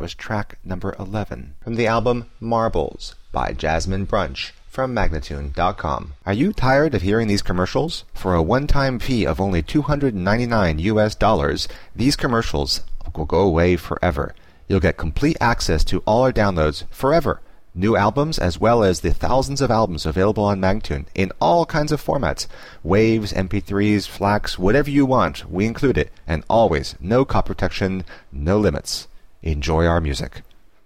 was track number 11 from the album Marbles by Jasmine Brunch from Magnatune.com. Are you tired of hearing these commercials? For a one-time fee of only $299, these commercials will go away forever. You'll get complete access to all our downloads forever. New albums as well as the thousands of albums available on Magnatune in all kinds of formats. Waves, MP3s, FLACs, whatever you want, we include it. And always, no copy protection, no limits. Enjoy our music.